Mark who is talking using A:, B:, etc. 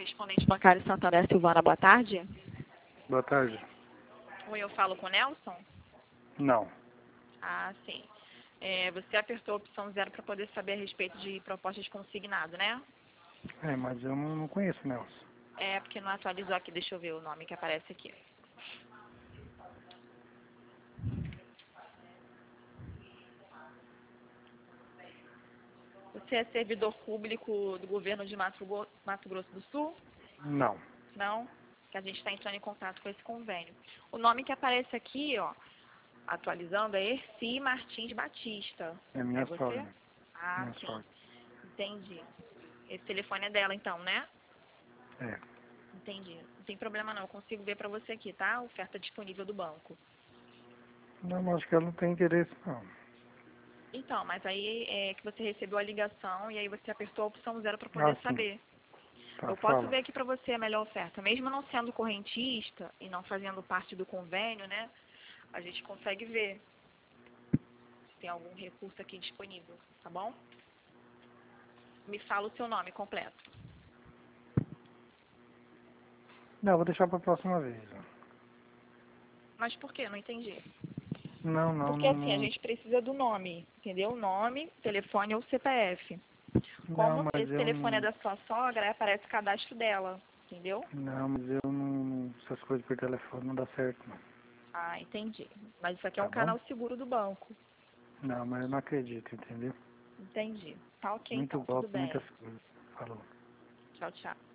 A: Correspondente bancário Santander Silvana, boa tarde.
B: Boa tarde.
A: Oi, eu falo com o Nelson?
B: Não.
A: Ah, sim. Você apertou a opção 0 para poder saber a respeito de propostas de consignado, né?
B: Mas eu não conheço o Nelson.
A: É, porque não atualizou aqui, deixa eu ver o nome que aparece aqui. Você é servidor público do governo de Mato Grosso do Sul?
B: Não.
A: Não? Que a gente está entrando em contato com esse convênio. O nome que aparece aqui, ó, atualizando, é Erci Martins Batista.
B: É minha
A: você?
B: sogra.
A: Ah,
B: Minha
A: sim.
B: sogra.
A: Entendi. Esse telefone é dela então, né?
B: É.
A: Entendi. Não tem problema não, eu consigo ver pra você aqui, tá? Oferta disponível do banco.
B: Não, mas acho que ela não tem interesse, não.
A: Então, mas aí é que você recebeu a ligação e aí você apertou a opção 0 para poder
B: Ah, sim.
A: saber.
B: Tá,
A: Eu posso
B: fala.
A: ver aqui pra você a melhor oferta. Mesmo não sendo correntista e não fazendo parte do convênio, né? A gente consegue ver se tem algum recurso aqui disponível, tá bom? Me fala o seu nome completo.
B: Não, vou deixar pra próxima vez. Ó.
A: Mas por quê? Não entendi.
B: Não,
A: Porque assim, a gente precisa do nome, entendeu? Nome, telefone ou CPF.
B: Não,
A: Como
B: mas
A: esse
B: eu
A: telefone é
B: não...
A: da sua sogra, aí aparece o cadastro dela, entendeu?
B: Não, mas eu não... Essas coisas por telefone não dá certo, não.
A: Ah, entendi. Mas isso aqui é
B: Tá
A: um
B: bom?
A: canal seguro do banco.
B: Não, mas eu não acredito, entendeu?
A: Entendi. Tá ok
B: Muito
A: então, tudo
B: golpe,
A: bem.
B: muitas coisas. Falou.
A: Tchau, tchau.